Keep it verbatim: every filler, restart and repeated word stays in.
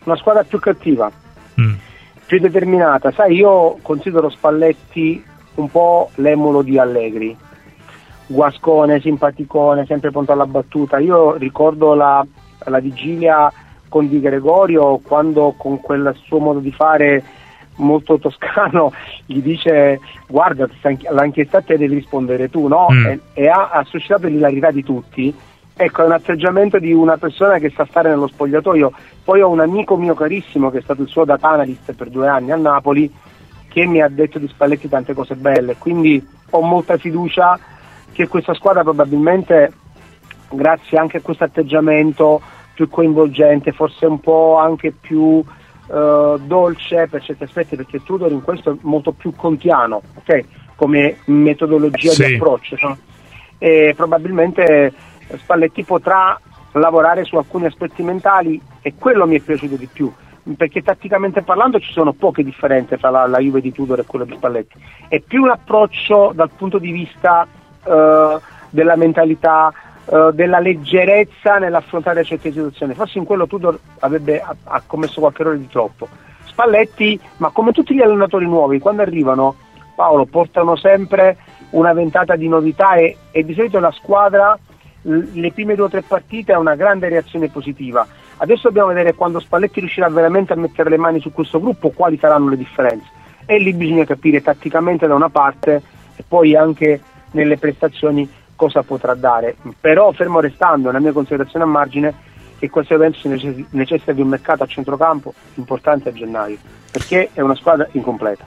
una squadra più cattiva, mm. più determinata. Sai, io considero Spalletti un po' l'emulo di Allegri, guascone, simpaticone, sempre pronto alla battuta. Io ricordo la, la vigilia con Di Gregorio, quando con quel suo modo di fare molto toscano gli dice: guarda, l'hanno chiesto a te, devi rispondere tu, no? Mm. E, e ha, ha suscitato l'ilarità di tutti. Ecco, è un atteggiamento di una persona che sa stare nello spogliatoio. Poi ho un amico mio carissimo che è stato il suo data analyst per due anni a Napoli, che mi ha detto di Spalletti tante cose belle, quindi ho molta fiducia che questa squadra probabilmente, grazie anche a questo atteggiamento più coinvolgente, forse un po' anche più Uh, dolce per certi aspetti, perché Tudor in questo è molto più kantiano, ok, come metodologia sì. di approccio, no? E probabilmente Spalletti potrà lavorare su alcuni aspetti mentali, e quello mi è piaciuto di più, perché tatticamente parlando ci sono poche differenze tra la, la Juve di Tudor e quella di Spalletti. È più un approccio dal punto di vista uh, della mentalità, Uh, della leggerezza nell'affrontare certe situazioni. Forse in quello Tudor avrebbe ha, ha commesso qualche errore di troppo. Spalletti, ma come tutti gli allenatori nuovi, quando arrivano, Paolo, portano sempre una ventata di novità, e, e di solito la squadra l- le prime due o tre partite ha una grande reazione positiva. Adesso dobbiamo vedere, quando Spalletti riuscirà veramente a mettere le mani su questo gruppo, quali saranno le differenze, e lì bisogna capire tatticamente da una parte e poi anche nelle prestazioni cosa potrà dare. Però fermo restando, nella mia considerazione a margine, che questo evento si necessita di un mercato a centrocampo importante a gennaio, perché è una squadra incompleta.